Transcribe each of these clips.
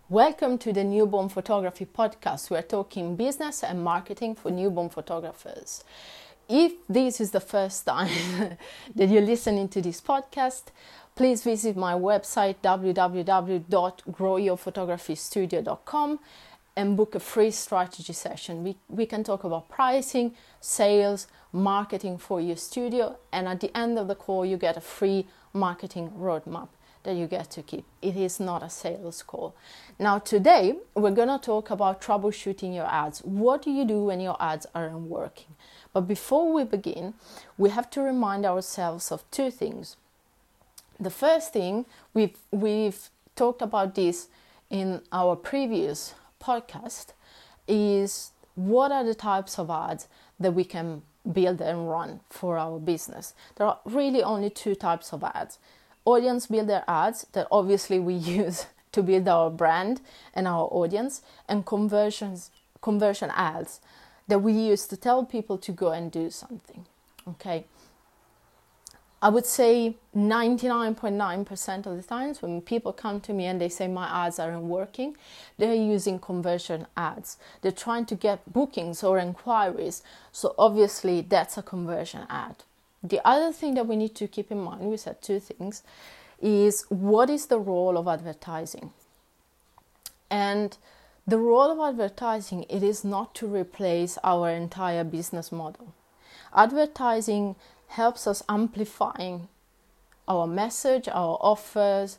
Welcome to the Newborn Photography Podcast. We're talking business and marketing for newborn photographers. If this is the first time that you're listening to this podcast, please visit my website www.growyourphotographystudio.com and book a free strategy session. We can talk about pricing, sales, marketing for your studio, and at the end of the call you get a free marketing roadmap that you get to keep. It is not a sales call. Now today we're going to talk about troubleshooting your ads. What do you do when your ads aren't working? But before we begin, we have to remind ourselves of two things. The first thing, we've talked about this in our previous podcast, is what are the types of ads that we can build and run for our business. There are really only two types of ads. Audience builder ads that obviously we use to build our brand and our audience, and conversion ads that we use to tell people to go and do something. Okay. I would say 99.9% of the times when people come to me and they say my ads aren't working, they're using conversion ads. They're trying to get bookings or inquiries. So obviously that's a conversion ad. The other thing that we need to keep in mind, we said two things, is what is the role of advertising? And the role of advertising, it is not to replace our entire business model. Advertising helps us amplifying our message, our offers,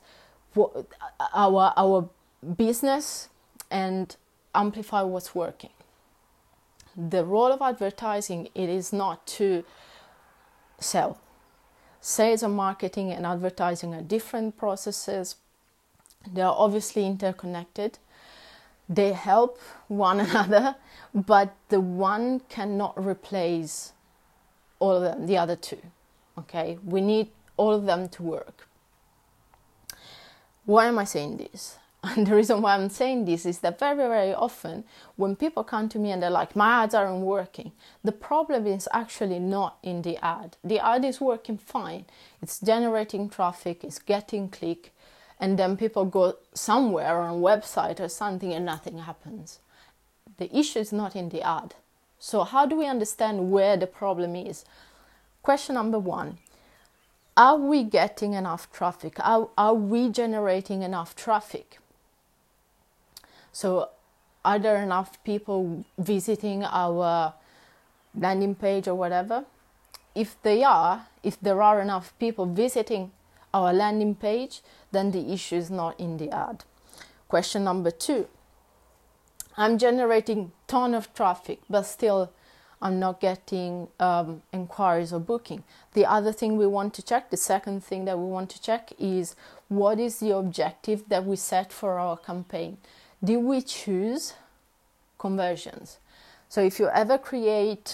our business, and amplify what's working. The role of advertising, it is not to sell. Sales and marketing and advertising are different processes. They are obviously interconnected. They help one another, but the one cannot replace all of them, the other two. Okay, we need all of them to work. Why am I saying this? And the reason why I'm saying this is that very, very often when people come to me and they're like, my ads aren't working, the problem is actually not in the ad. The ad is working fine. It's generating traffic, it's getting click, and then people go somewhere on a website or something and nothing happens. The issue is not in the ad. So how do we understand where the problem is? Question number one. Are we getting enough traffic? Are we generating enough traffic? So are there enough people visiting our landing page or whatever? If there are enough people visiting our landing page, then the issue is not in the ad. Question number two. I'm generating a ton of traffic, but still I'm not getting inquiries or booking. The other thing we want to check, the second thing that we want to check is what is the objective that we set for our campaign? Did we choose conversions? So if you ever created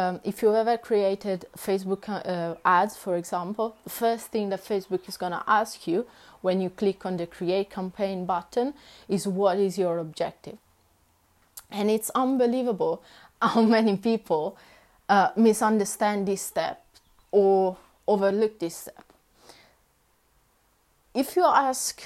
Facebook ads, for example, the first thing that Facebook is going to ask you when you click on the Create Campaign button is what is your objective? And it's unbelievable how many people misunderstand this step or overlook this step. If you ask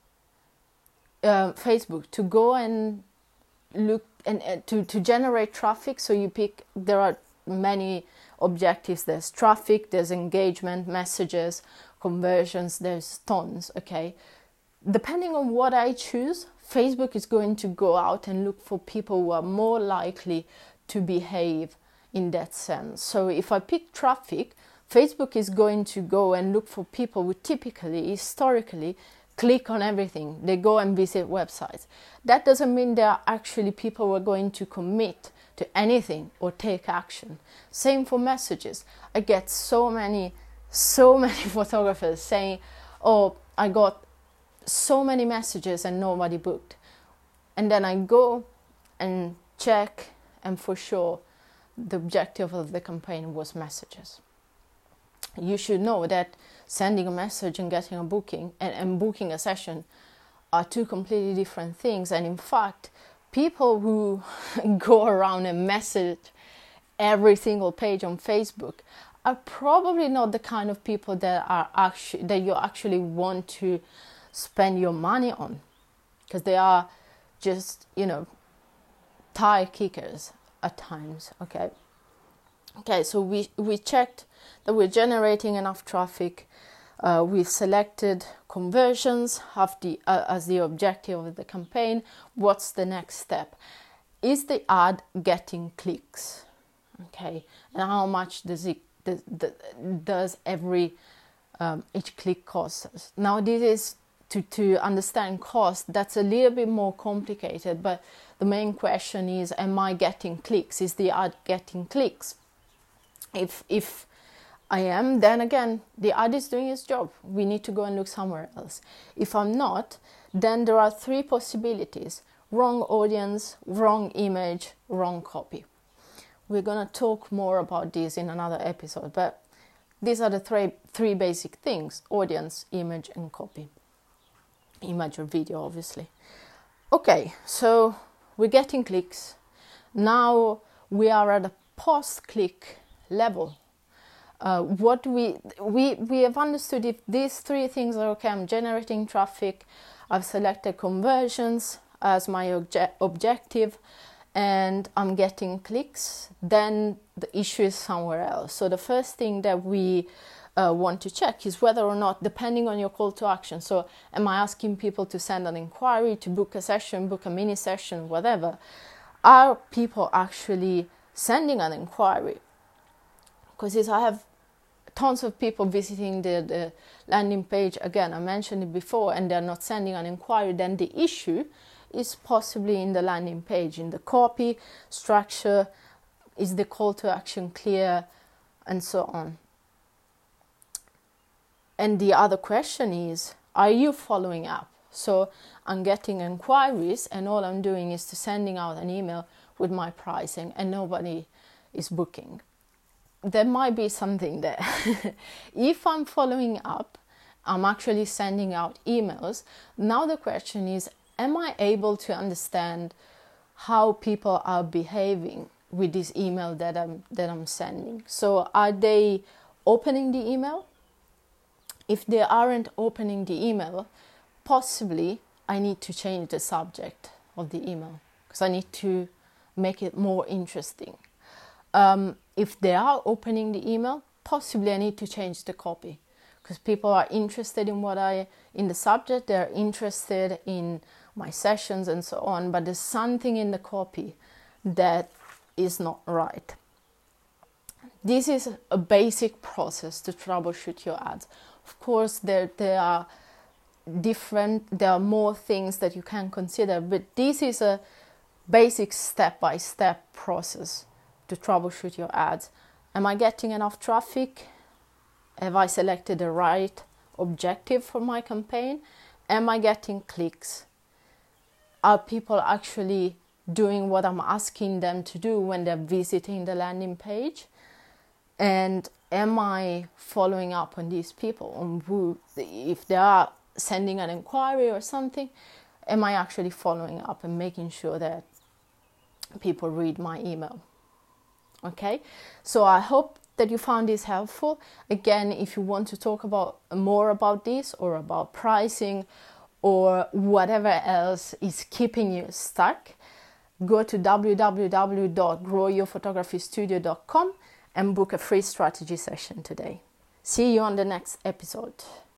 Facebook to go and look and to generate traffic, so you pick, there are many objectives. There's traffic, there's engagement, messages, conversions, there's tons, okay? Depending on what I choose, Facebook is going to go out and look for people who are more likely to behave in that sense. So if I pick traffic, Facebook is going to go and look for people who typically, historically, click on everything. They go and visit websites. That doesn't mean there are actually people who are going to commit to anything or take action. Same for messages. I get so many photographers saying, oh, I got so many messages and nobody booked. And then I go and check, and for sure the objective of the campaign was messages. You should know that sending a message and getting a booking and booking a session are two completely different things. And in fact, people who go around and message every single page on Facebook are probably not the kind of people that you actually want to spend your money on, because they are just, tire kickers at times. Okay, so we checked that we're generating enough traffic. We've selected conversions as the objective of the campaign. What's the next step? Is the ad getting clicks? Okay, and how much does every each click cost us? Now, this is to understand cost. That's a little bit more complicated, but the main question is: am I getting clicks? Is the ad getting clicks? If I am, then again, the ad is doing its job. We need to go and look somewhere else. If I'm not, then there are 3 possibilities: wrong audience, wrong image, wrong copy. We're going to talk more about this in another episode, but these are the three basic things: audience, image, and copy. Image or video, obviously. Okay, so we're getting clicks. Now we are at a post-click level. What we have understood, if these 3 things are okay, I'm generating traffic, I've selected conversions as my objective, and I'm getting clicks, then the issue is somewhere else. So the first thing that we want to check is whether or not, depending on your call to action, so am I asking people to send an inquiry, to book a session, book a mini session, whatever, are people actually sending an inquiry? Because I have tons of people visiting the landing page, again, I mentioned it before, and they're not sending an inquiry, then the issue is possibly in the landing page, in the copy, structure, is the call to action clear, and so on. And the other question is, are you following up? So I'm getting inquiries, and all I'm doing is sending out an email with my pricing, and nobody is booking. There might be something there. If I'm following up, I'm actually sending out emails. Now the question is, am I able to understand how people are behaving with this email that I'm sending? So are they opening the email? If they aren't opening the email, possibly I need to change the subject of the email, because I need to make it more interesting. If they are opening the email, possibly I need to change the copy, because people are interested in the subject, they're interested in my sessions and so on, but there's something in the copy that is not right. This is a basic process to troubleshoot your ads. Of course, there are more things that you can consider, but this is a basic step-by-step process to troubleshoot your ads. Am I getting enough traffic? Have I selected the right objective for my campaign? Am I getting clicks? Are people actually doing what I'm asking them to do when they're visiting the landing page? And am I following up on these people? If they are sending an inquiry or something, am I actually following up and making sure that people read my email? Okay, so I hope that you found this helpful. Again, if you want to talk more about this, or about pricing, or whatever else is keeping you stuck, go to www.growyourphotographystudio.com and book a free strategy session today. See you on the next episode.